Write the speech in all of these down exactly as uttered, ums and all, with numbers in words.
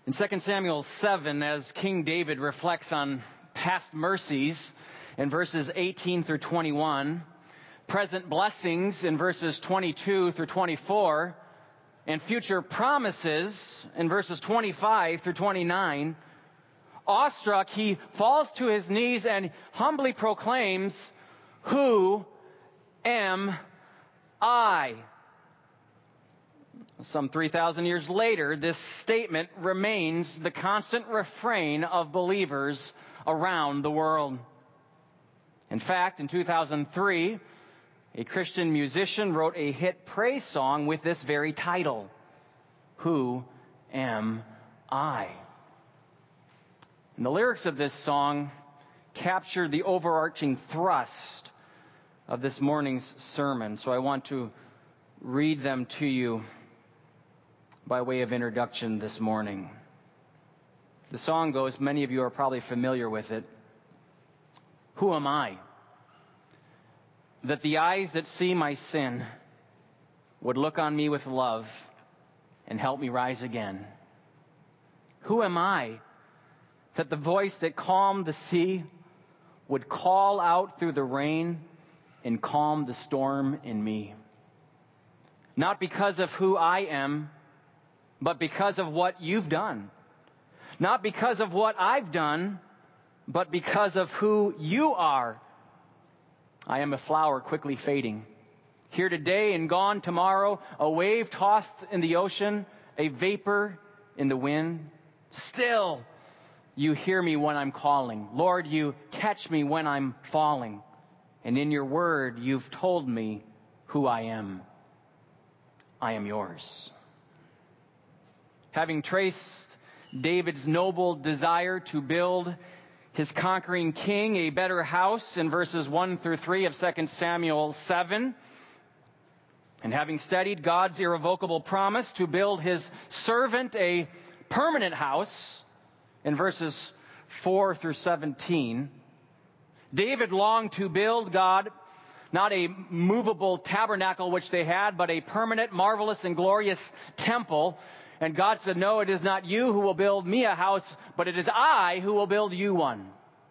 In Second Samuel seven, as King David reflects on past mercies in verses eighteen through twenty-one, present blessings in verses twenty-two through twenty-four, and future promises in verses twenty-five through twenty-nine, awestruck, he falls to his knees and humbly proclaims, "Who am I?" Some three thousand years later, this statement remains the constant refrain of believers around the world. In fact, in two thousand three, a Christian musician wrote a hit praise song with this very title, "Who Am I?" And the lyrics of this song capture the overarching thrust of this morning's sermon, so I want to read them to you by way of introduction this morning. The song goes, many of you are probably familiar with it. Who am I? That the eyes that see my sin would look on me with love and help me rise again. Who am I? That the voice that calmed the sea would call out through the rain and calm the storm in me. Not because of who I am, but because of what you've done. Not because of what I've done, but because of who you are. I am a flower quickly fading, here today and gone tomorrow, a wave tossed in the ocean, a vapor in the wind. Still, you hear me when I'm calling. Lord, you catch me when I'm falling. And in your word, you've told me who I am. I am yours. Having traced David's noble desire to build his conquering king a better house in verses one through three of Second Samuel seven, and having studied God's irrevocable promise to build his servant a permanent house in verses four through seventeen, David longed to build God not a movable tabernacle which they had, but a permanent, marvelous, and glorious temple. And God said, no, it is not you who will build me a house, but it is I who will build you one.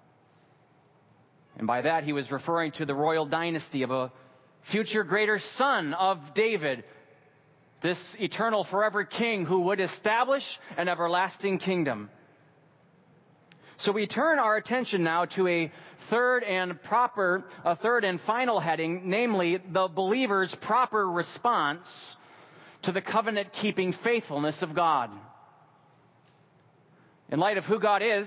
And by that he was referring to the royal dynasty of a future greater son of David, this eternal forever king who would establish an everlasting kingdom. So we turn our attention now to a third and proper, a third and final heading, namely the believer's proper response to the covenant-keeping faithfulness of God. In light of who God is,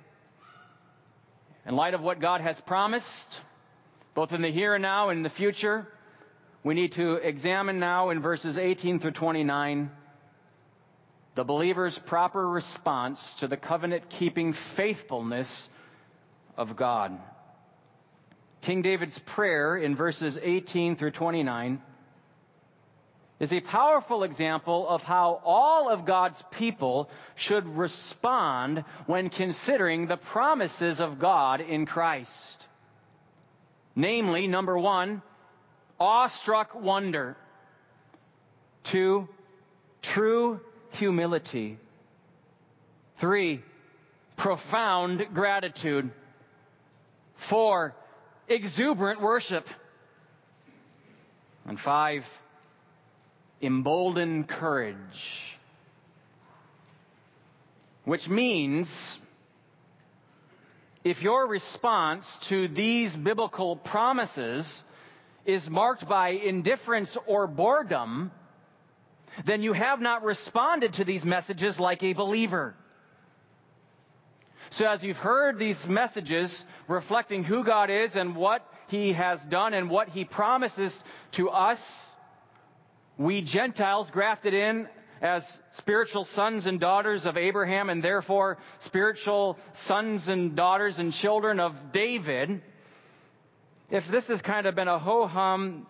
in light of what God has promised, both in the here and now and in the future, we need to examine now in verses eighteen through twenty-nine the believer's proper response to the covenant-keeping faithfulness of God. King David's prayer in verses eighteen through twenty-nine is a powerful example of how all of God's people should respond when considering the promises of God in Christ. Namely, number one, awestruck wonder. Two, true humility. Three, profound gratitude. Four, exuberant worship. And five, emboldened courage. Which means, if your response to these biblical promises is marked by indifference or boredom, then you have not responded to these messages like a believer. So as you've heard these messages reflecting who God is and what He has done and what He promises to us, we Gentiles grafted in as spiritual sons and daughters of Abraham and therefore spiritual sons and daughters and children of David, if this has kind of been a ho-hum,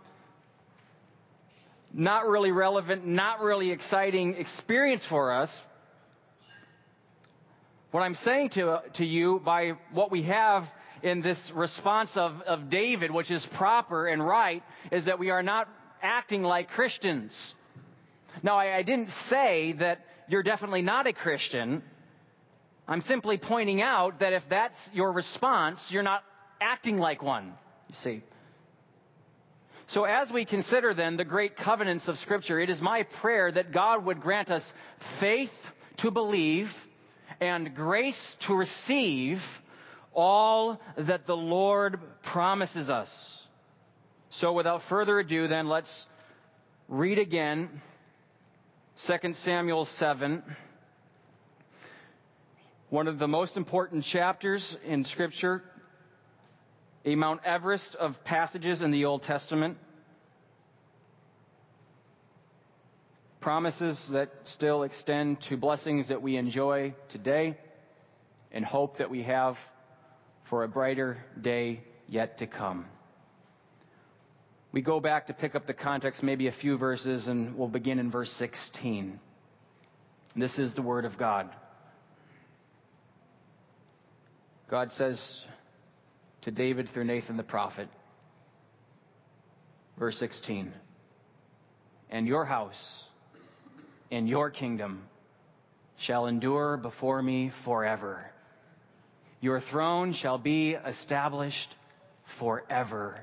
not really relevant, not really exciting experience for us, what I'm saying to, to you by what we have in this response of, of David, which is proper and right, is that we are not acting like Christians. Now, I, I didn't say that you're definitely not a Christian. I'm simply pointing out that if that's your response, you're not acting like one, you see. So as we consider then the great covenants of Scripture, it is my prayer that God would grant us faith to believe and grace to receive all that the Lord promises us. So without further ado then, let's read again Second Samuel seven. One of the most important chapters in Scripture, a Mount Everest of passages in the Old Testament. Promises that still extend to blessings that we enjoy today and hope that we have for a brighter day yet to come. We go back to pick up the context, maybe a few verses, and we'll begin in verse sixteen. This is the word of God. God says to David through Nathan the prophet, verse sixteen, "And your house and your kingdom shall endure before me forever. Your throne shall be established forever."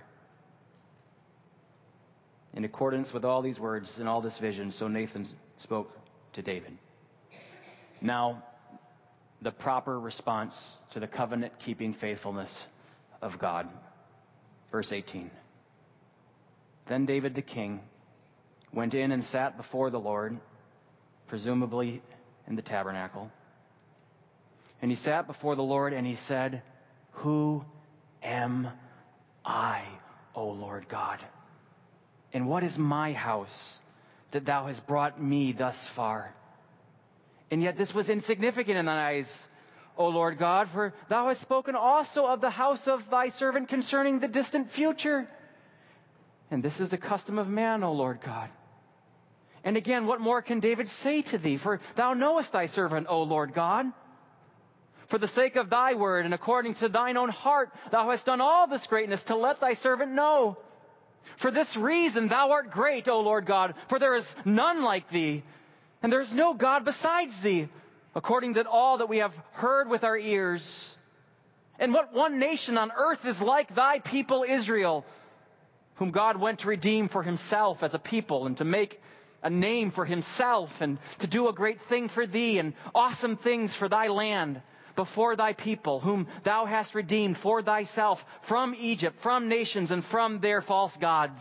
In accordance with all these words and all this vision, so Nathan spoke to David. Now, the proper response to the covenant-keeping faithfulness of God. Verse eighteen. Then David the king went in and sat before the Lord, presumably in the tabernacle. And he sat before the Lord and he said, "Who am I, O Lord God? And what is my house that thou hast brought me thus far? And yet this was insignificant in thine eyes, O Lord God, for thou hast spoken also of the house of thy servant concerning the distant future. And this is the custom of man, O Lord God. And again, what more can David say to thee? For thou knowest thy servant, O Lord God. For the sake of thy word and according to thine own heart, thou hast done all this greatness to let thy servant know. For this reason thou art great, O Lord God, for there is none like thee, and there is no God besides thee, according to all that we have heard with our ears. And what one nation on earth is like thy people Israel, whom God went to redeem for himself as a people and to make a name for himself and to do a great thing for thee and awesome things for thy land before thy people, whom thou hast redeemed for thyself from Egypt, from nations, and from their false gods.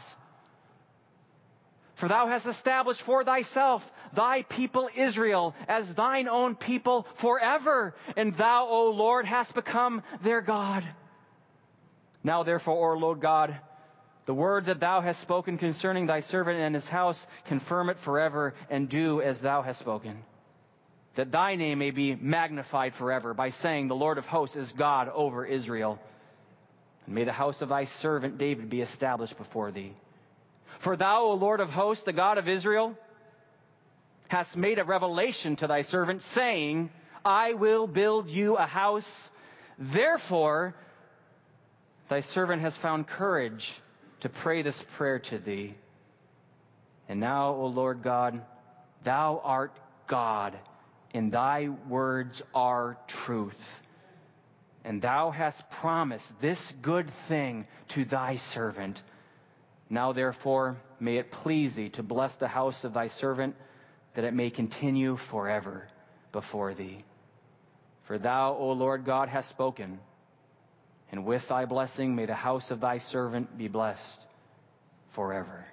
For thou hast established for thyself thy people Israel as thine own people forever, and thou, O Lord, hast become their God. Now therefore, O Lord God, the word that thou hast spoken concerning thy servant and his house, confirm it forever, and do as thou hast spoken. That thy name may be magnified forever by saying, the Lord of hosts is God over Israel. And may the house of thy servant David be established before thee. For thou, O Lord of hosts, the God of Israel, hast made a revelation to thy servant, saying, I will build you a house. Therefore, thy servant has found courage to pray this prayer to thee. And now, O Lord God, thou art God, and thy words are truth. And thou hast promised this good thing to thy servant. Now therefore, may it please thee to bless the house of thy servant, that it may continue forever before thee. For thou, O Lord God, hast spoken, and with thy blessing may the house of thy servant be blessed forever.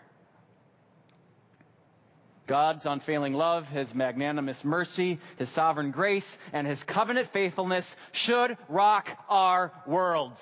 God's unfailing love, his magnanimous mercy, his sovereign grace, and his covenant faithfulness should rock our worlds.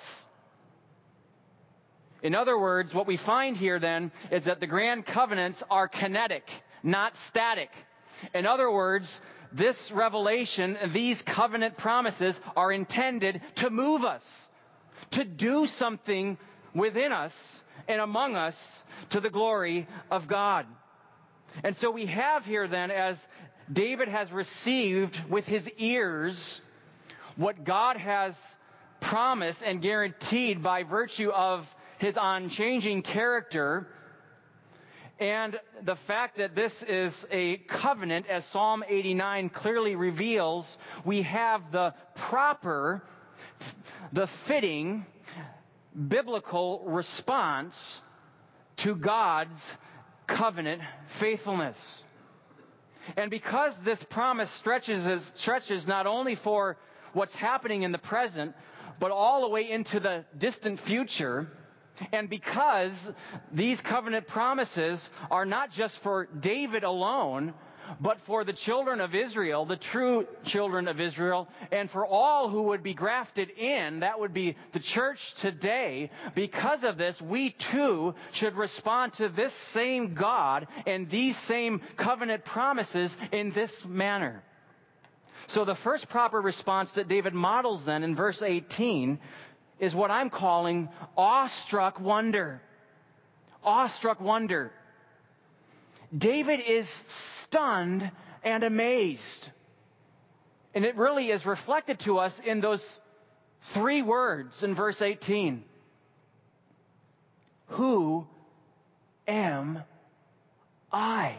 In other words, what we find here then is that the grand covenants are kinetic, not static. In other words, this revelation, these covenant promises are intended to move us, to do something within us and among us to the glory of God. And so we have here then, as David has received with his ears what God has promised and guaranteed by virtue of his unchanging character, And the fact that this is a covenant, as Psalm eighty-nine clearly reveals, we have the proper, the fitting, biblical response to God's covenant faithfulness. And because this promise stretches, stretches not only for what's happening in the present, but all the way into the distant future, and because these covenant promises are not just for David alone, but for the children of Israel, the true children of Israel, and for all who would be grafted in, that would be the church today. Because of this, we too should respond to this same God and these same covenant promises in this manner. So the first proper response that David models then in verse eighteen is what I'm calling awestruck wonder. Awestruck wonder. David is stunned and amazed. And it really is reflected to us in those three words in verse eighteen. Who am I?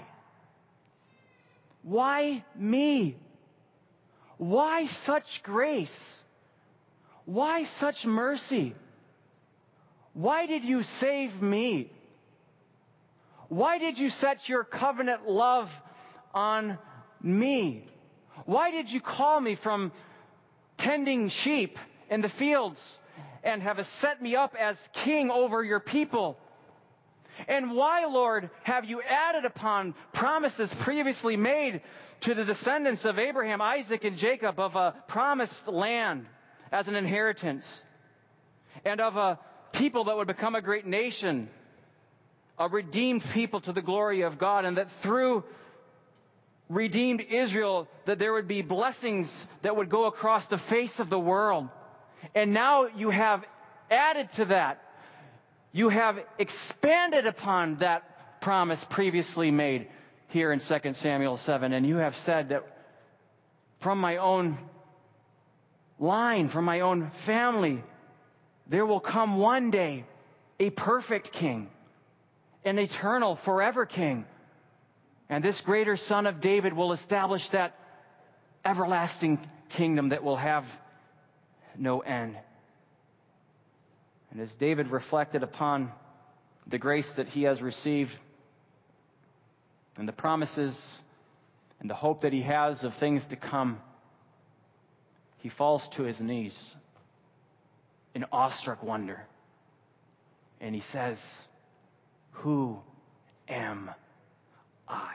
Why me? Why such grace? Why such mercy? Why did you save me? Why did you set your covenant love on me? Why did you call me from tending sheep in the fields and have set me up as king over your people? And why, Lord, have you added upon promises previously made to the descendants of Abraham, Isaac, and Jacob of a promised land as an inheritance, and of a people that would become a great nation, a redeemed people to the glory of God, and that through redeemed Israel, that there would be blessings that would go across the face of the world. And now you have added to that. You have expanded upon that promise previously made here in Second Samuel seven. And you have said that from my own line, from my own family, there will come one day a perfect king, an eternal, forever king. And this greater son of David will establish that everlasting kingdom that will have no end. And as David reflected upon the grace that he has received and the promises and the hope that he has of things to come, he falls to his knees in awestruck wonder. And he says, who am I?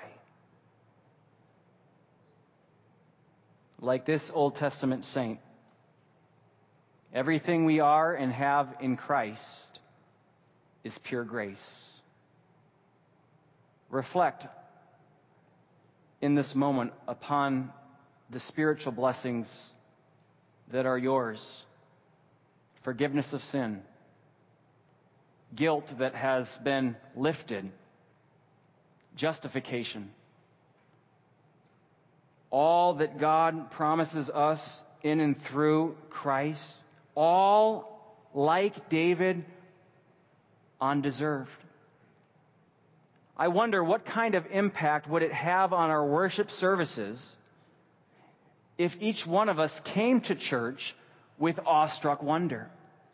Like this Old Testament saint, everything we are and have in Christ is pure grace. Reflect in this moment upon the spiritual blessings that are yours. Forgiveness of sin, guilt that has been lifted, justification. All that God promises us in and through Christ, all, like David, undeserved. I wonder what kind of impact would it have on our worship services if each one of us came to church with awestruck wonder.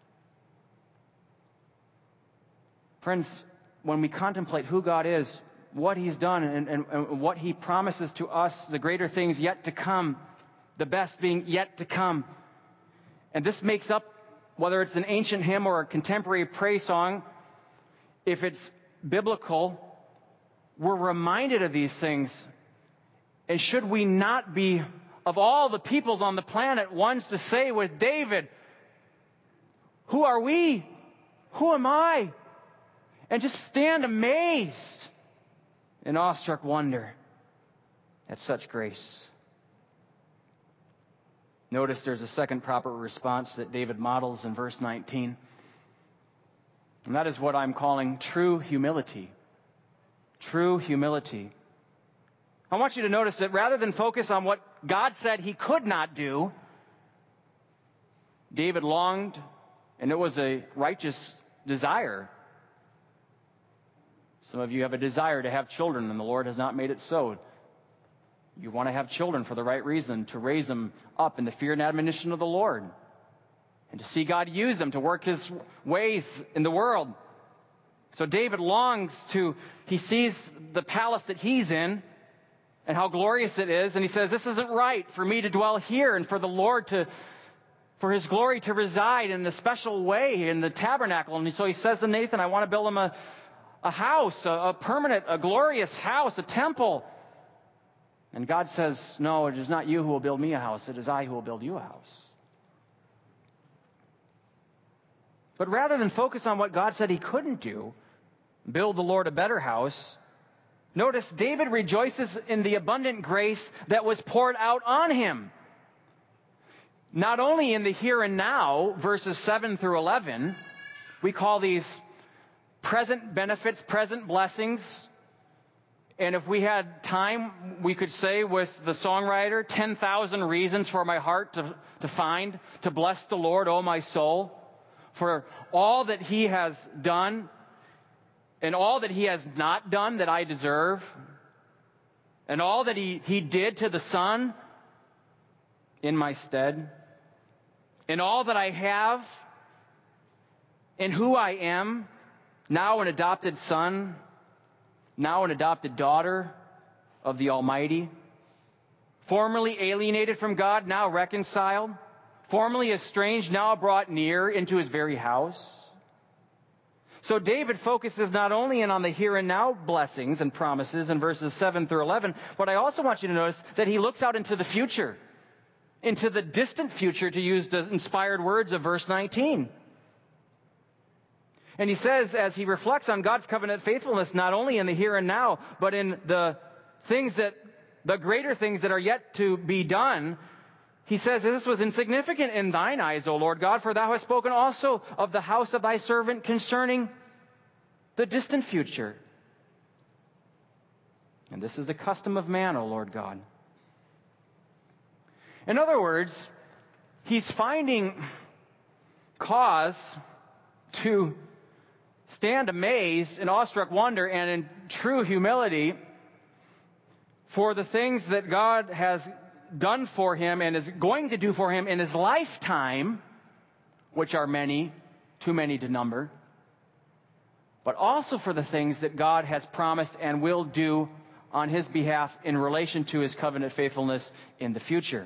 Friends, when we contemplate who God is, what He's done, and, and, and what He promises to us, the greater things yet to come, the best being yet to come. And this makes up, whether it's an ancient hymn or a contemporary praise song, if it's biblical, we're reminded of these things. And should we not be, of all the peoples on the planet, ones to say with David, who are we? Who am I? And just stand amazed in awestruck wonder at such grace. Notice there's a second proper response that David models in verse nineteen. And that is what I'm calling true humility. True humility. I want you to notice that rather than focus on what God said He could not do, David longed, and it was a righteous desire, Some of you have a desire to have children, and the Lord has not made it so. You want to have children for the right reason, to raise them up in the fear and admonition of the Lord, and to see God use them to work His ways in the world. So David longs to, he sees the palace that he's in and how glorious it is, and he says, this isn't right for me to dwell here and for the Lord to, for His glory to reside in a special way in the tabernacle. And so he says to Nathan, I want to build him a, a house, a, a permanent, a glorious house, a temple. And God says, no, it is not you who will build me a house. It is I who will build you a house. But rather than focus on what God said he couldn't do, build the Lord a better house, notice David rejoices in the abundant grace that was poured out on him. Not only in the here and now, verses seven through eleven, we call these present benefits, present blessings. And if we had time, we could say with the songwriter, ten thousand reasons for my heart to, to find, to bless the Lord, O my soul, for all that He has done and all that He has not done that I deserve, and all that He, he did to the Son in my stead, and all that I have, and who I am, now an adopted son, now an adopted daughter of the Almighty, formerly alienated from God, now reconciled, formerly estranged, now brought near into His very house. So David focuses not only in on the here and now blessings and promises in verses seven through eleven, but I also want you to notice that he looks out into the future, into the distant future, to use the inspired words of verse nineteen. And he says, as he reflects on God's covenant faithfulness, not only in the here and now, but in the things that, the greater things that are yet to be done, he says, this was insignificant in thine eyes, O Lord God, for thou hast spoken also of the house of thy servant concerning the distant future. And this is the custom of man, O Lord God. In other words, he's finding cause to stand amazed in awestruck wonder and in true humility for the things that God has done for him and is going to do for him in his lifetime, which are many, too many to number, but also for the things that God has promised and will do on his behalf in relation to his covenant faithfulness in the future.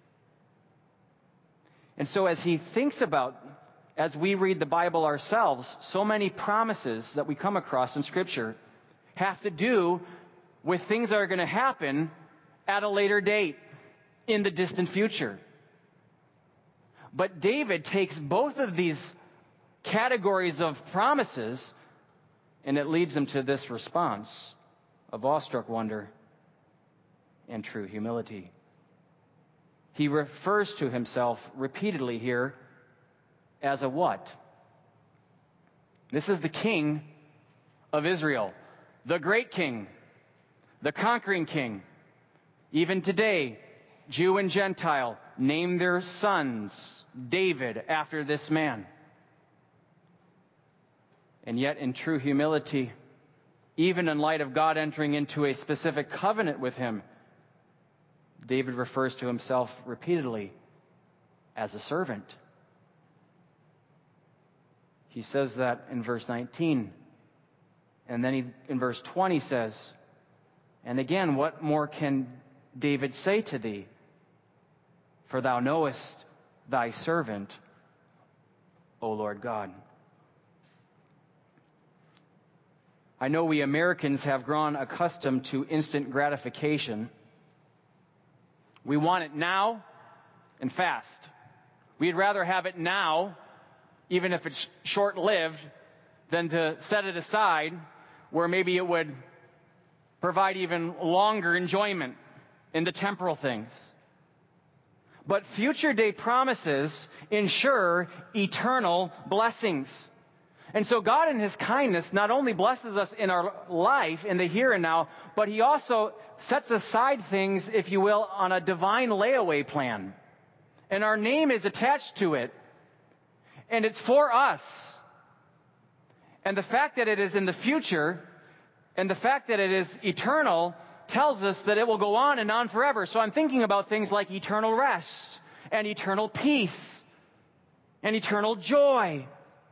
And so as he thinks about, as we read the Bible ourselves, so many promises that we come across in Scripture have to do with things that are going to happen at a later date in the distant future. But David takes both of these categories of promises, and it leads him to this response of awestruck wonder and true humility. He refers to himself repeatedly here as a what? This is the King of Israel, the great King, the conquering King. Even today, Jew and Gentile name their sons David after this man. And yet, in true humility, even in light of God entering into a specific covenant with him, David refers to himself repeatedly as a servant. He says that in verse nineteen. And then he, in verse twenty, says, and again, what more can David say to thee? For thou knowest thy servant, O Lord God. I know we Americans have grown accustomed to instant gratification. We want it now and fast. We'd rather have it now, even if it's short-lived, than to set it aside where maybe it would provide even longer enjoyment in the temporal things. But future day promises ensure eternal blessings. And so God in His kindness not only blesses us in our life, in the here and now, but He also sets aside things, if you will, on a divine layaway plan. And our name is attached to it. And it's for us. And the fact that it is in the future And the fact that it is eternal tells us that it will go on and on forever. So I'm thinking about things like eternal rest and eternal peace and eternal joy.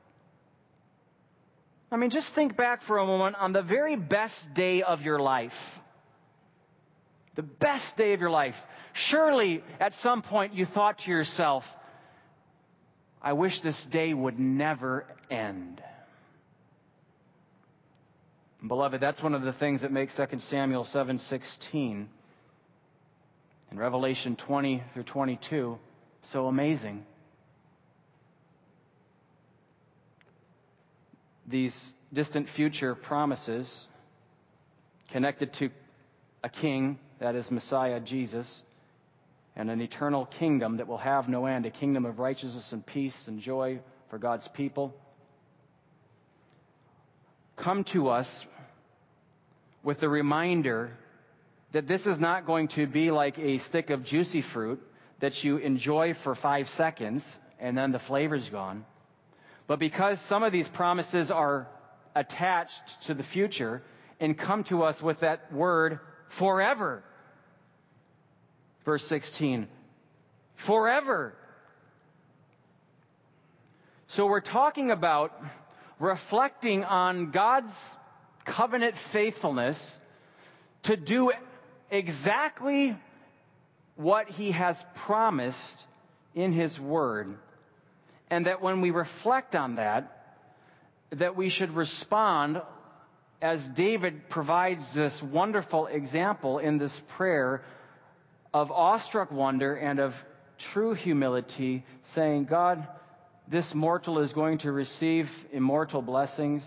I mean, just think back for a moment on the very best day of your life. The best day of your life. Surely, at some point, you thought to yourself, I wish this day would never end. Beloved, that's one of the things that makes Second Samuel seven sixteen and Revelation twenty through twenty-two so amazing. These distant future promises connected to a king, that is Messiah Jesus, and an eternal kingdom that will have no end, a kingdom of righteousness and peace and joy for God's people, come to us with the reminder that this is not going to be like a stick of juicy fruit that you enjoy for five seconds and then the flavor's gone. But because some of these promises are attached to the future and come to us with that word forever. Verse sixteen, forever. So we're talking about reflecting on God's covenant faithfulness to do exactly what He has promised in His Word. And that when we reflect on that, that we should respond as David provides this wonderful example in this prayer of awestruck wonder and of true humility, saying, God, this mortal is going to receive immortal blessings.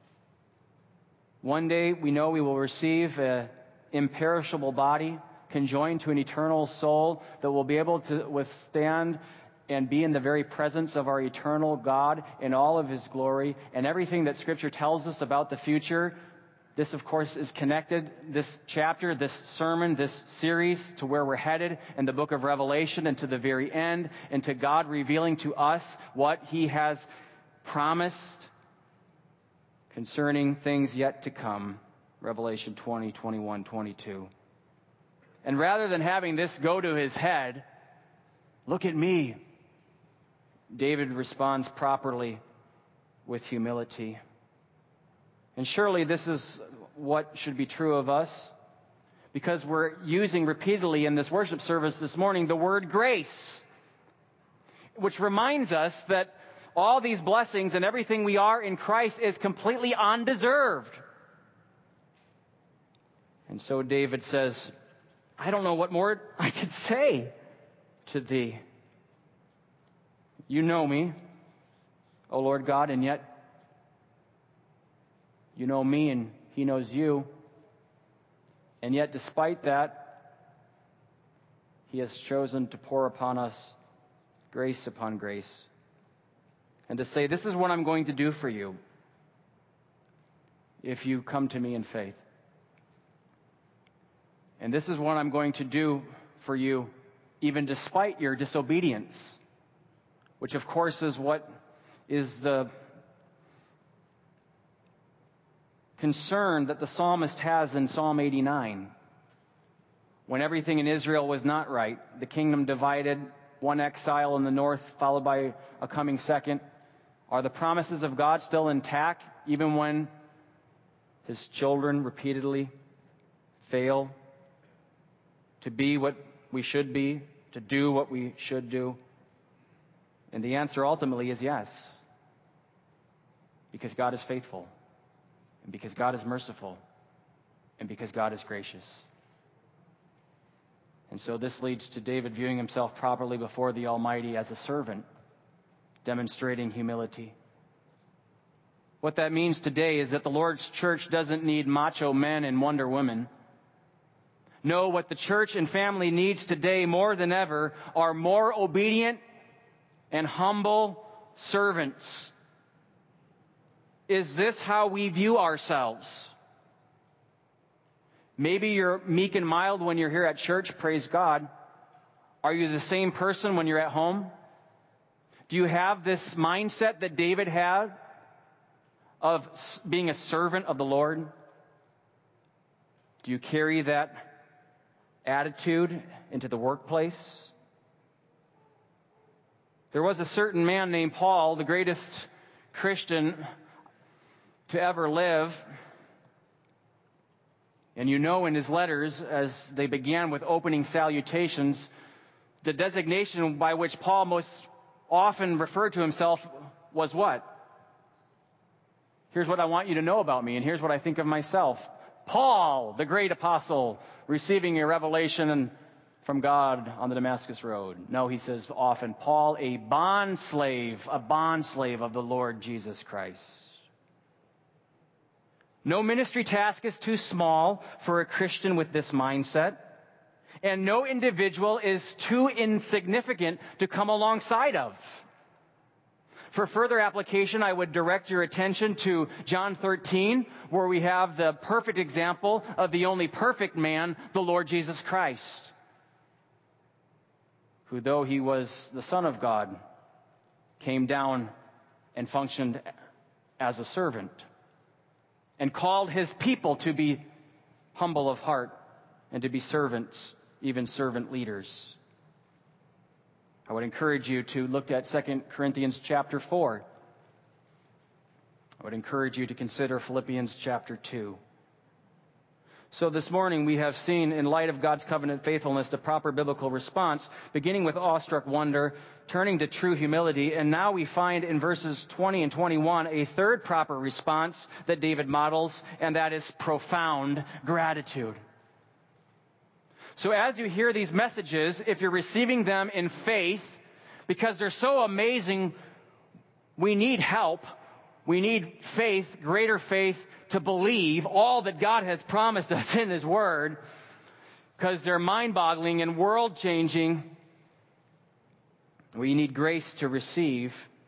One day we know we will receive an imperishable body conjoined to an eternal soul that will be able to withstand and be in the very presence of our eternal God in all of His glory. And everything that Scripture tells us about the future, this of course is connected, this chapter, this sermon, this series, to where we're headed in the book of Revelation and to the very end, and to God revealing to us what He has promised concerning things yet to come. Revelation twenty, twenty-one, twenty-two. And rather than having this go to his head, look at me, David responds properly with humility. And surely this is what should be true of us, because we're using repeatedly in this worship service this morning the word grace, which reminds us that all these blessings and everything we are in Christ is completely undeserved. And so David says, I don't know what more I could say to thee. You know me, O Lord God, and yet you know me and He knows you. And yet despite that, He has chosen to pour upon us grace upon grace. And to say, this is what I'm going to do for you if you come to me in faith. And this is what I'm going to do for you even despite your disobedience, which of course is what is the concern that the psalmist has in Psalm eighty-nine. When everything in Israel was not right, the kingdom divided, one exile in the north followed by a coming second. Are the promises of God still intact even when His children repeatedly fail to be what we should be, to do what we should do? And the answer ultimately is yes. Because God is faithful, and because God is merciful, and because God is gracious. And so this leads to David viewing himself properly before the Almighty as a servant, demonstrating humility. What that means today is that the Lord's church doesn't need macho men and Wonder Women. No, what the church and family needs today more than ever are more obedient and humble servants. Is this how we view ourselves? Maybe you're meek and mild when you're here at church, praise God. Are you the same person when you're at home? Do you have this mindset that David had of being a servant of the Lord? Do you carry that attitude into the workplace? There was a certain man named Paul, the greatest Christian to ever live. And you know in his letters, as they began with opening salutations, the designation by which Paul most often referred to himself was what? Here's what I want you to know about me, and here's what I think of myself. Paul, the great apostle, receiving a revelation from God on the Damascus Road. No, he says often, Paul, a bond slave, a bond slave of the Lord Jesus Christ. No ministry task is too small for a Christian with this mindset, and no individual is too insignificant to come alongside of. For further application, I would direct your attention to John thirteen, where we have the perfect example of the only perfect man, the Lord Jesus Christ, who, though he was the Son of God, came down and functioned as a servant and called his people to be humble of heart and to be servants, even servant leaders. I would encourage you to look at Second Corinthians chapter four. I would encourage you to consider Philippians chapter two. So this morning we have seen, in light of God's covenant faithfulness, the proper biblical response, beginning with awestruck wonder, turning to true humility, and now we find in verses twenty and twenty-one a third proper response that David models, and that is profound gratitude. So as you hear these messages, if you're receiving them in faith, because they're so amazing, we need help. We need faith, greater faith, to believe all that God has promised us in His Word, because they're mind-boggling and world-changing. We need grace to receive.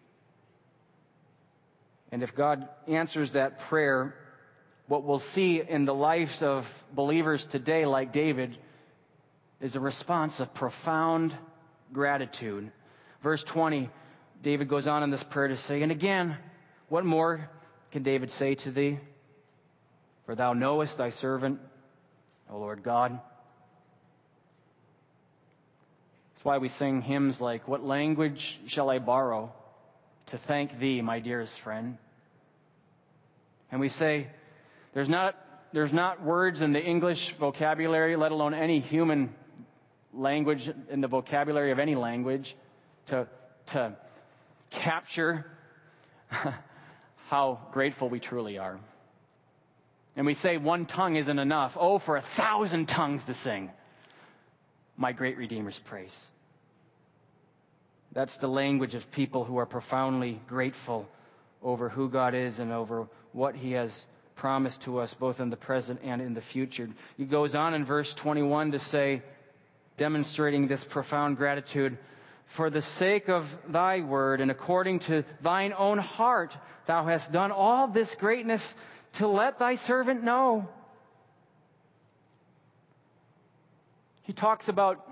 And if God answers that prayer, what we'll see in the lives of believers today, like David, is a response of profound gratitude. Verse twenty, David goes on in this prayer to say, and again, what more can David say to thee? For thou knowest thy servant, O Lord God. That's why we sing hymns like, what language shall I borrow to thank thee, my dearest friend? And we say, there's not, there's not words in the English vocabulary, let alone any human language in the vocabulary of any language, to, to capture how grateful we truly are. And we say one tongue isn't enough. Oh, for a thousand tongues to sing my great Redeemer's praise. That's the language of people who are profoundly grateful over who God is and over what He has promised to us, both in the present and in the future. He goes on in verse twenty-one to say, demonstrating this profound gratitude, for the sake of thy word and according to thine own heart, thou hast done all this greatness to let thy servant know. He talks about,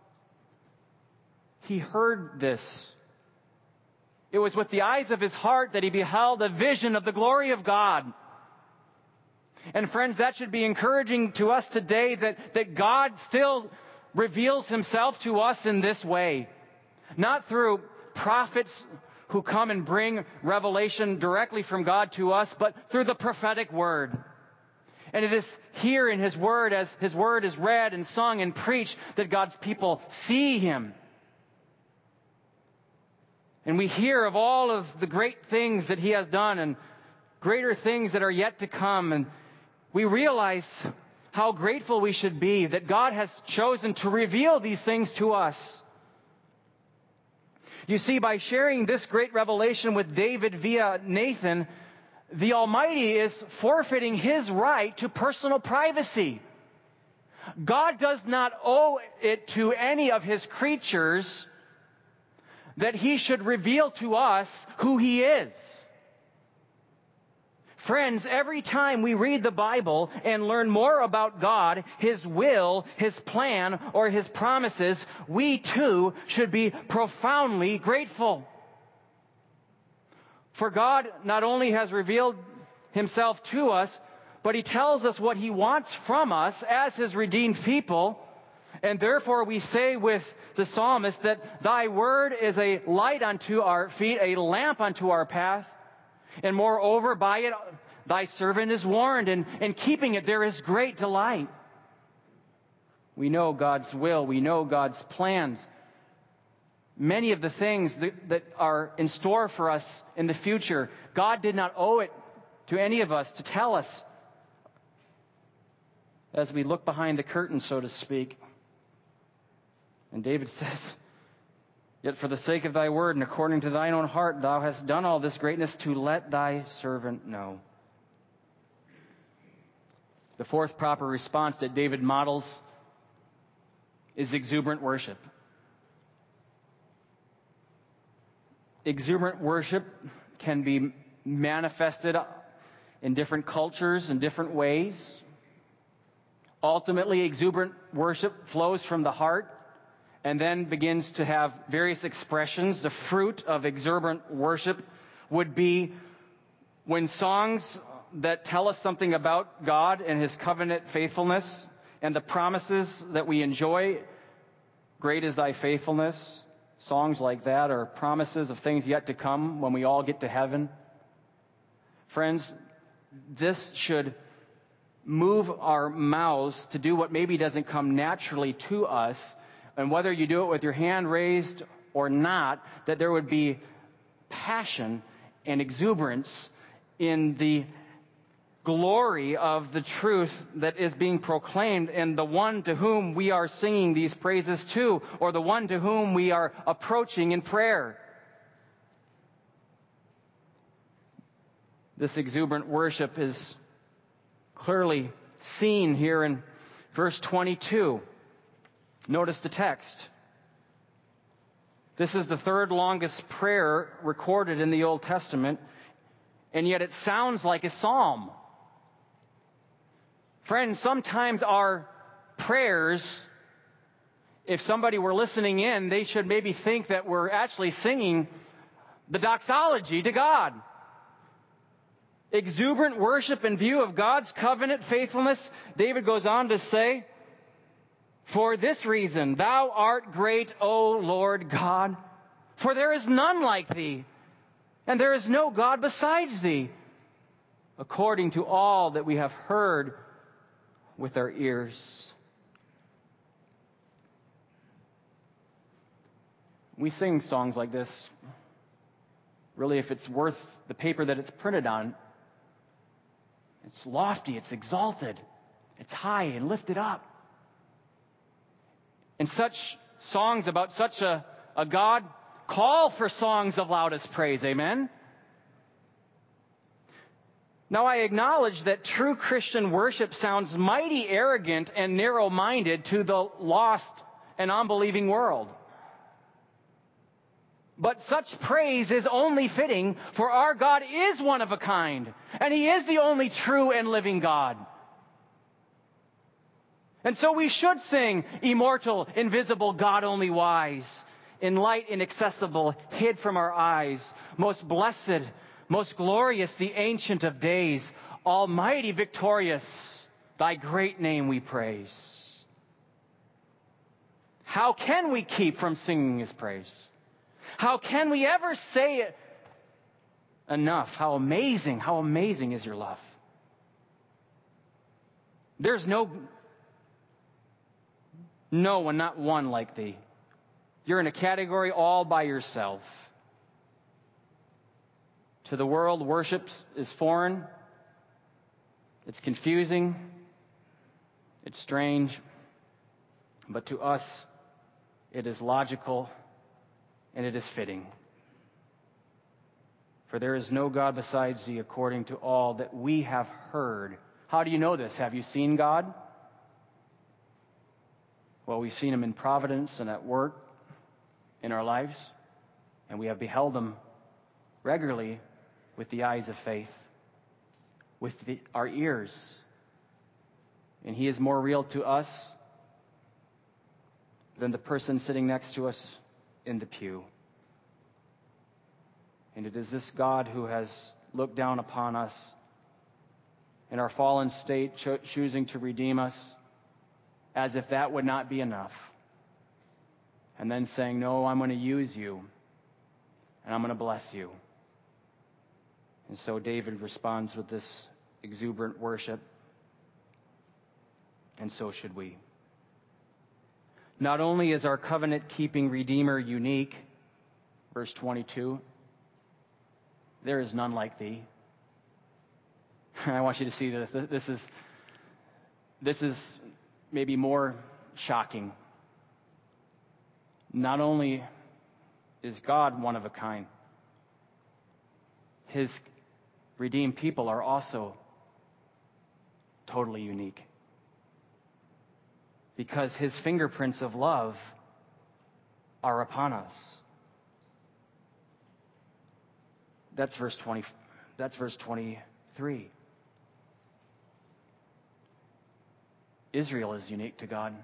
he heard this. It was with the eyes of his heart that he beheld a vision of the glory of God. And friends, that should be encouraging to us today, that, that God still reveals Himself to us in this way. Not through prophets who come and bring revelation directly from God to us, but through the prophetic word. And it is here in His Word, as His Word is read and sung and preached, that God's people see Him. And we hear of all of the great things that He has done and greater things that are yet to come. And we realize how grateful we should be that God has chosen to reveal these things to us. You see, by sharing this great revelation with David via Nathan, the Almighty is forfeiting His right to personal privacy. God does not owe it to any of His creatures that He should reveal to us who He is. Friends, every time we read the Bible and learn more about God, His will, His plan, or His promises, we too should be profoundly grateful. For God not only has revealed Himself to us, but he tells us what he wants from us as his redeemed people. And therefore we say with the psalmist that thy word is a light unto our feet, a lamp unto our path. And moreover, by it thy servant is warned, and in keeping it there is great delight. We know God's will. We know God's plans. Many of the things that, that are in store for us in the future, God did not owe it to any of us to tell us as we look behind the curtain, so to speak. And David says, yet for the sake of thy word and according to thine own heart, thou hast done all this greatness to let thy servant know. The fourth proper response that David models is exuberant worship. Exuberant worship can be manifested in different cultures in different ways. Ultimately, exuberant worship flows from the heart and then begins to have various expressions. The fruit of exuberant worship would be when songs that tell us something about God and his covenant faithfulness and the promises that we enjoy. Great is thy faithfulness. Songs like that are promises of things yet to come when we all get to heaven. Friends, this should move our mouths to do what maybe doesn't come naturally to us. And whether you do it with your hand raised or not, that there would be passion and exuberance in the glory of the truth that is being proclaimed, and the one to whom we are singing these praises to, or the one to whom we are approaching in prayer. This exuberant worship is clearly seen here in verse twenty-two. Notice the text. This is the third longest prayer recorded in the Old Testament, and yet it sounds like a psalm. Friends, sometimes our prayers, if somebody were listening in, they should maybe think that we're actually singing the doxology to God. Exuberant worship in view of God's covenant faithfulness. David goes on to say, for this reason, thou art great, O Lord God, for there is none like thee, and there is no God besides thee, according to all that we have heard with our ears. We sing songs like this. Really, if it's worth the paper that it's printed on, it's lofty, it's exalted, it's high and lifted up. And such songs about such a, a God call for songs of loudest praise. Amen? Now, I acknowledge that true Christian worship sounds mighty arrogant and narrow-minded to the lost and unbelieving world. But such praise is only fitting, for our God is one of a kind, and he is the only true and living God. And so we should sing, immortal, invisible, God only wise, in light inaccessible, hid from our eyes, most blessed, most glorious, the Ancient of Days, almighty, victorious, thy great name we praise. How can we keep from singing his praise? How can we ever say it enough? How amazing, how amazing is your love. There's no, no one, not one like thee. You're in a category all by yourself. To the world, worship is foreign. It's confusing. It's strange. But to us, it is logical and it is fitting. For there is no God besides thee, according to all that we have heard. How do you know this? Have you seen God? Well, we've seen him in providence and at work in our lives, and we have beheld him regularly with the eyes of faith, with the, our ears. And he is more real to us than the person sitting next to us in the pew. And it is this God who has looked down upon us in our fallen state, cho- choosing to redeem us, as if that would not be enough. And then saying, no, I'm going to use you, and I'm going to bless you. And so David responds with this exuberant worship, and so should we. Not only is our covenant-keeping Redeemer unique, verse twenty-two, there is none like thee. I want you to see this. This is, this is maybe more shocking. Not only is God one of a kind, his redeemed people are also totally unique. Because his fingerprints of love are upon us. That's verse twenty. That's verse twenty-three. Israel is unique to God.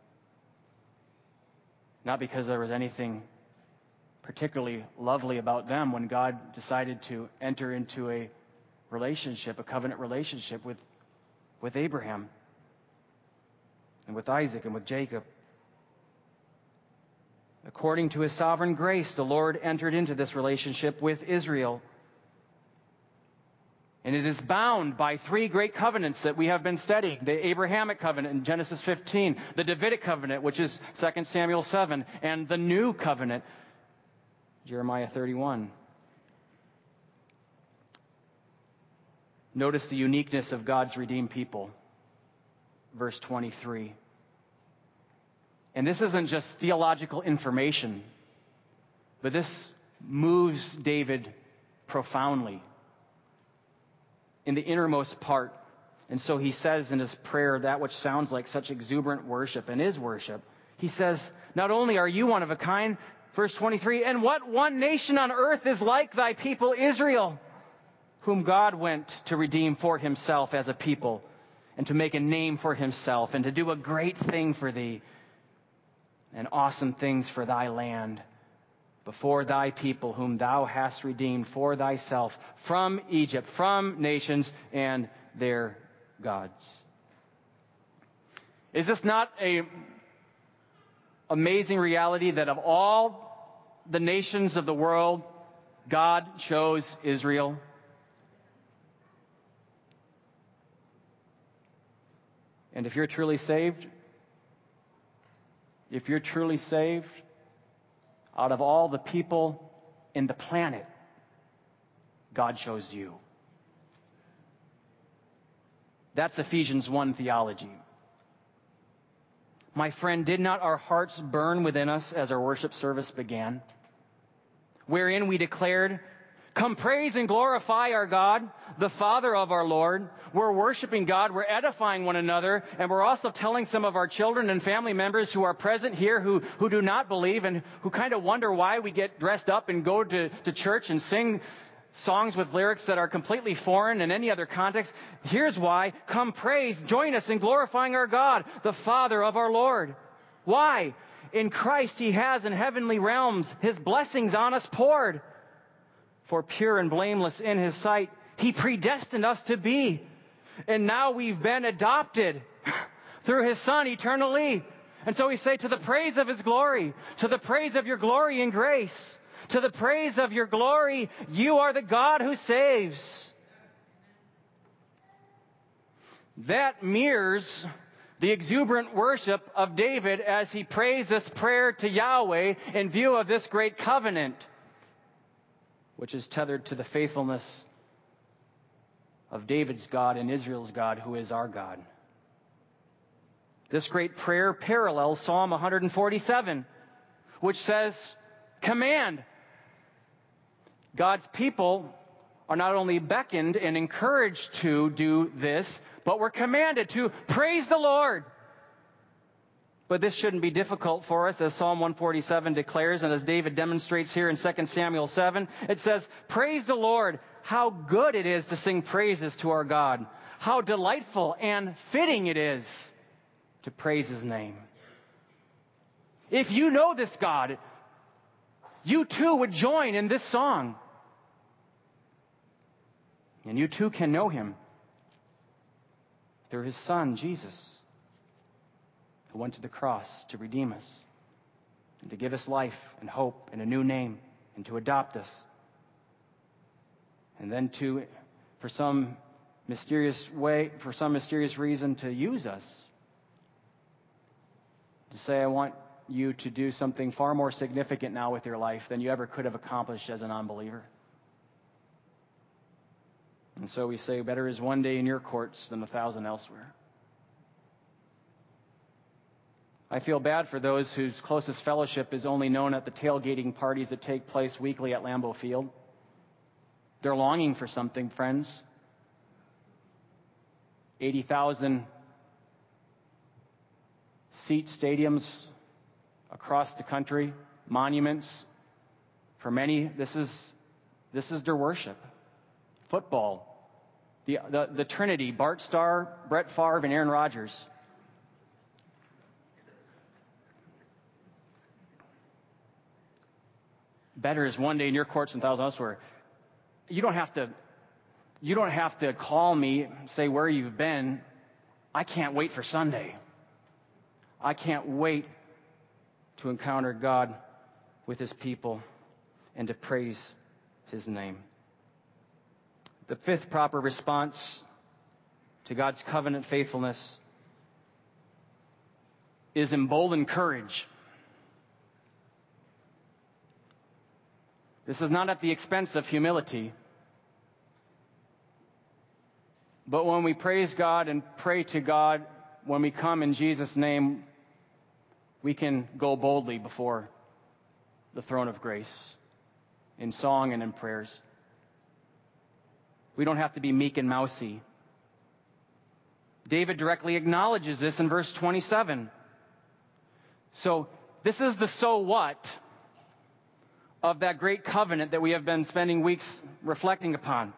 Not because there was anything particularly lovely about them when God decided to enter into a relationship, a covenant relationship with, with Abraham and with Isaac and with Jacob. According to his sovereign grace, the Lord entered into this relationship with Israel. And it is bound by three great covenants that we have been studying. The Abrahamic covenant in Genesis fifteen, the Davidic covenant, which is Second Samuel seven, and the new covenant, Jeremiah thirty-one. Notice the uniqueness of God's redeemed people. Verse twenty-three. And this isn't just theological information, but this moves David profoundly in the innermost part. And so he says in his prayer that which sounds like such exuberant worship and is worship. He says, not only are you one of a kind, verse twenty-three, and what one nation on earth is like thy people Israel, whom God went to redeem for himself as a people, and to make a name for himself, and to do a great thing for thee, and awesome things for thy land, before thy people whom thou hast redeemed for thyself from Egypt, from nations and their gods. Is this not a amazing reality that of all the nations of the world, God chose Israel? And if you're truly saved, if you're truly saved, out of all the people in the planet, God chose you. That's Ephesians one theology. My friend, did not our hearts burn within us as our worship service began, wherein we declared, come praise and glorify our God, the Father of our Lord. We're worshiping God, we're edifying one another, and we're also telling some of our children and family members who are present here who, who do not believe and who kind of wonder why we get dressed up and go to, to church and sing songs with lyrics that are completely foreign in any other context. Here's why. Come praise, join us in glorifying our God, the Father of our Lord. Why? In Christ he has in heavenly realms his blessings on us poured. For pure and blameless in his sight, he predestined us to be. And now we've been adopted through his Son eternally. And so we say, to the praise of his glory, to the praise of your glory and grace, to the praise of your glory, you are the God who saves. That mirrors the exuberant worship of David as he prays this prayer to Yahweh in view of this great covenant, which is tethered to the faithfulness of David's God and Israel's God, who is our God. This great prayer parallels Psalm one forty-seven, which says, command. God's people are not only beckoned and encouraged to do this, but we're commanded to praise the Lord. But this shouldn't be difficult for us, as Psalm one forty-seven declares, and as David demonstrates here in Second Samuel seven. It says, praise the Lord, how good it is to sing praises to our God. How delightful and fitting it is to praise his name. If you know this God, you too would join in this song. And you too can know him through his Son, Jesus, who went to the cross to redeem us and to give us life and hope and a new name and to adopt us. And then to, for some mysterious way, for some mysterious reason, to use us. To say, I want you to do something far more significant now with your life than you ever could have accomplished as a non-believer. And so we say, better is one day in your courts than a thousand elsewhere. I feel bad for those whose closest fellowship is only known at the tailgating parties that take place weekly at Lambeau Field. They're longing for something, friends. eighty thousand seat stadiums across the country, monuments. For many, this is this is their worship. Football, the, the, the Trinity, Bart Starr, Brett Favre, and Aaron Rodgers. Better is one day in your courts than a thousand elsewhere. You don't have to, you don't have to call me, say where you've been. I can't wait for Sunday. I can't wait to encounter God with his people and to praise his name. The fifth proper response to God's covenant faithfulness is emboldened courage. This is not at the expense of humility. But when we praise God and pray to God, when we come in Jesus' name, we can go boldly before the throne of grace in song and in prayers. We don't have to be meek and mousy. David directly acknowledges this in verse twenty-seven. So this is the so what of that great covenant that we have been spending weeks reflecting upon.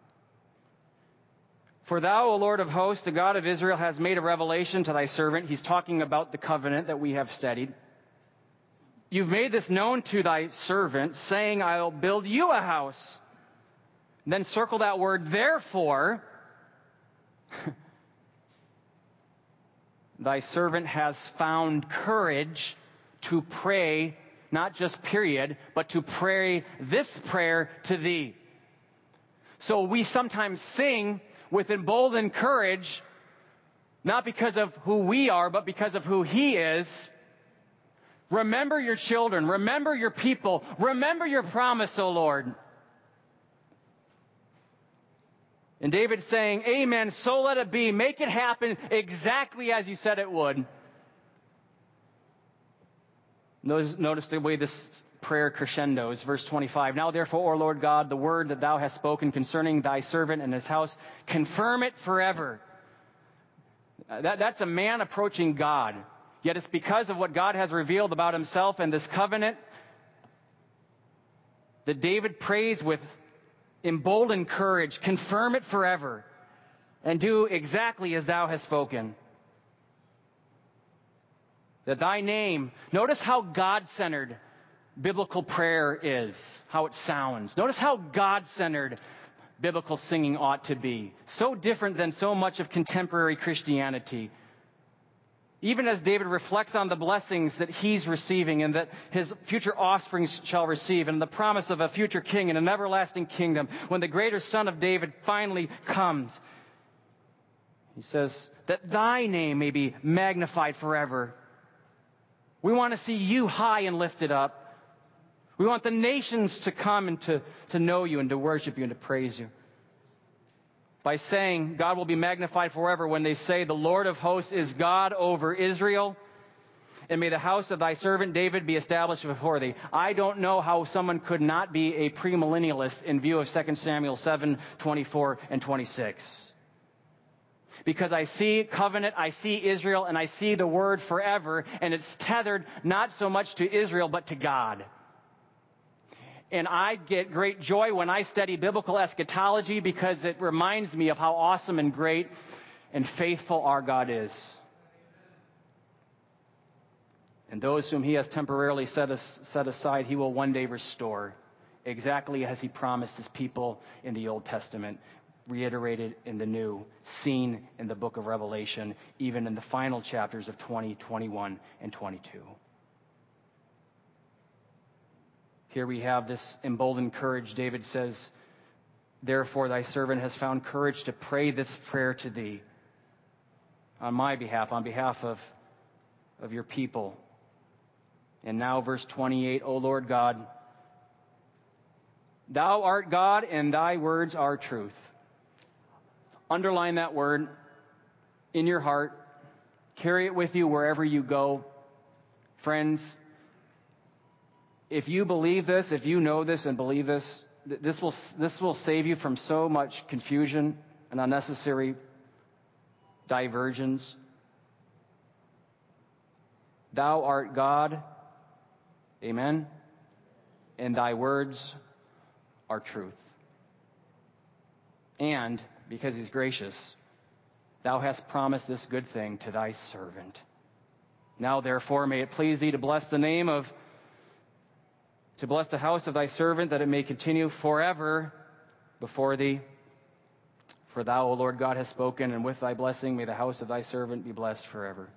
For thou, O Lord of hosts, the God of Israel, has made a revelation to thy servant. He's talking about the covenant that we have studied. You've made this known to thy servant, saying, I'll build you a house. And then circle that word, therefore. Thy servant has found courage to pray, not just period, but to pray this prayer to thee. So we sometimes sing with emboldened courage, not because of who we are, but because of who he is. Remember your children. Remember your people. Remember your promise, O Lord. And David's saying, amen, so let it be. Make it happen exactly as you said it would. Notice, notice the way this prayer crescendos. Verse twenty-five. Now therefore, O Lord God, the word that thou hast spoken concerning thy servant and his house, confirm it forever. That, that's a man approaching God. Yet it's because of what God has revealed about himself and this covenant that David prays with emboldened courage, confirm it forever, and do exactly as thou hast spoken. That thy name, notice how God-centered biblical prayer is, how it sounds. Notice how God-centered biblical singing ought to be. So different than so much of contemporary Christianity. Even as David reflects on the blessings that he's receiving and that his future offspring shall receive, and the promise of a future king and an everlasting kingdom, when the greater son of David finally comes, he says, that thy name may be magnified forever. We want to see you high and lifted up. We want the nations to come and to, to know you and to worship you and to praise you. By saying God will be magnified forever, when they say the Lord of hosts is God over Israel, and may the house of thy servant David be established before thee. I don't know how someone could not be a premillennialist in view of Second Samuel seven, twenty-four and twenty-six. Because I see covenant, I see Israel, and I see the word forever, and it's tethered not so much to Israel, but to God. And I get great joy when I study biblical eschatology because it reminds me of how awesome and great and faithful our God is. And those whom he has temporarily set, as, set aside, he will one day restore, exactly as he promised his people in the Old Testament. reiterated in the New, seen in the book of Revelation, even in the final chapters of twenty, twenty-one, and twenty-two. Here we have this emboldened courage. David says, therefore thy servant has found courage to pray this prayer to thee on my behalf, on behalf of, of your people. And now verse twenty-eight, O Lord God, thou art God and thy words are truth. Underline that word in your heart. Carry it with you wherever you go. Friends, if you believe this, if you know this and believe this, this will, this will save you from so much confusion and unnecessary diversions. Thou art God, amen, and thy words are truth. And because he's gracious, thou hast promised this good thing to thy servant. Now therefore may it please thee to bless the name of, to bless the house of thy servant, that it may continue forever before thee. For thou, O Lord God, hast spoken, and with thy blessing may the house of thy servant be blessed forever.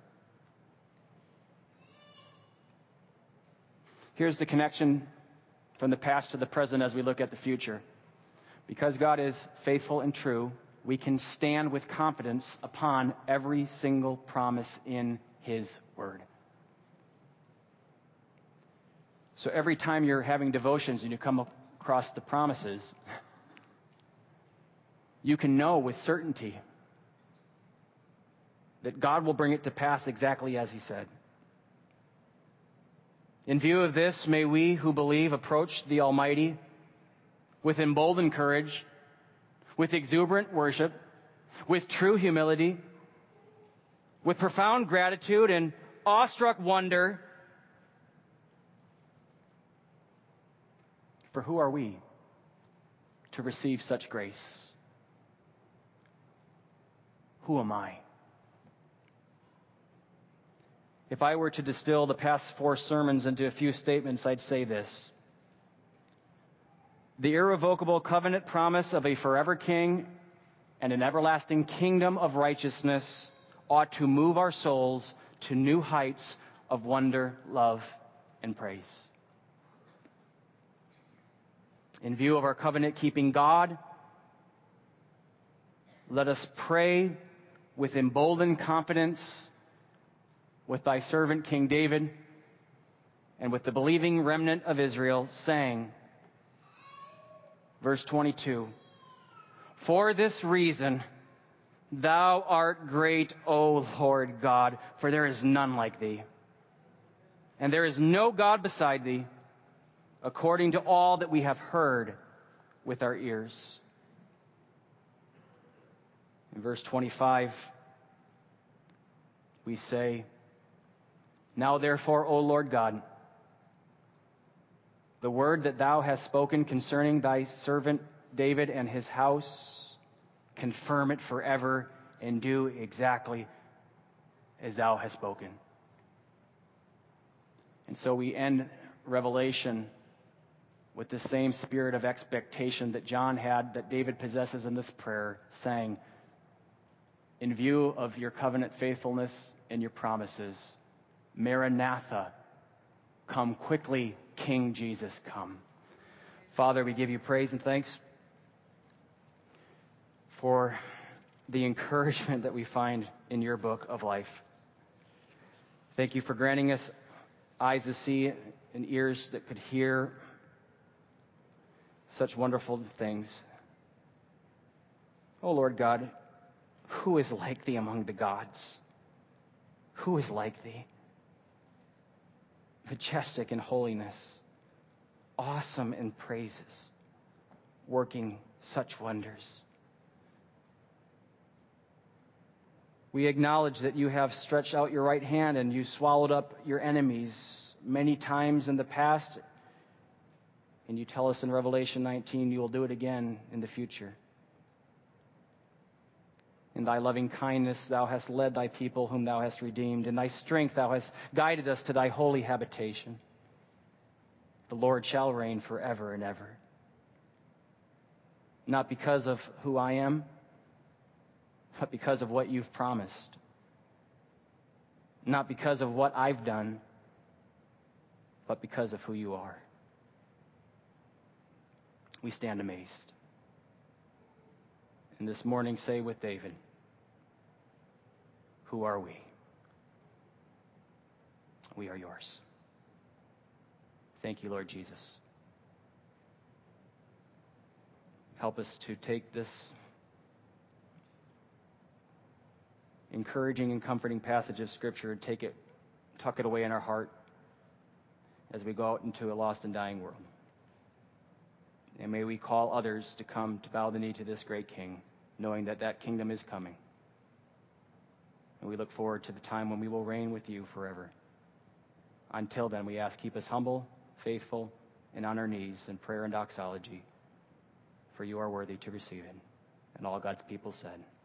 Here's the connection from the past to the present as we look at the future. Because God is faithful and true, we can stand with confidence upon every single promise in his word. So every time you're having devotions and you come across the promises, you can know with certainty that God will bring it to pass exactly as he said. In view of this, may we who believe approach the Almighty with emboldened courage, with exuberant worship, with true humility, with profound gratitude and awestruck wonder. For who are we to receive such grace? Who am I? If I were to distill the past four sermons into a few statements, I'd say this. The irrevocable covenant promise of a forever king and an everlasting kingdom of righteousness ought to move our souls to new heights of wonder, love, and praise. In view of our covenant-keeping God, let us pray with emboldened confidence with thy servant King David and with the believing remnant of Israel, saying, verse twenty-two, for this reason, thou art great, O Lord God, for there is none like thee. And there is no God beside thee, according to all that we have heard with our ears. In verse twenty-five, we say, now therefore, O Lord God, the word that thou hast spoken concerning thy servant David and his house, confirm it forever and do exactly as thou hast spoken. And so we end Revelation with the same spirit of expectation that John had, that David possesses in this prayer, saying, in view of your covenant faithfulness and your promises, Maranatha, come quickly, King Jesus, come. Father, we give you praise and thanks for the encouragement that we find in your book of life. Thank you for granting us eyes to see and ears that could hear such wonderful things. Oh, Lord God, who is like thee among the gods? Who is like thee? Majestic in holiness, awesome in praises, working such wonders. We acknowledge that you have stretched out your right hand and you swallowed up your enemies many times in the past. And you tell us in Revelation nineteen you will do it again in the future. In thy loving kindness thou hast led thy people whom thou hast redeemed. In thy strength thou hast guided us to thy holy habitation. The Lord shall reign forever and ever. not because of who I am, but because of what you've promised. Not because of what I've done, but because of who you are. We stand amazed. And this morning say with David, who are we? We are yours. Thank you, Lord Jesus. Help us to take this encouraging and comforting passage of Scripture and take it, tuck it away in our heart as we go out into a lost and dying world. And may we call others to come to bow the knee to this great King, knowing that that kingdom is coming. And we look forward to the time when we will reign with you forever. Until then, we ask, keep us humble, faithful, and on our knees in prayer and doxology, for you are worthy to receive it. And all God's people said,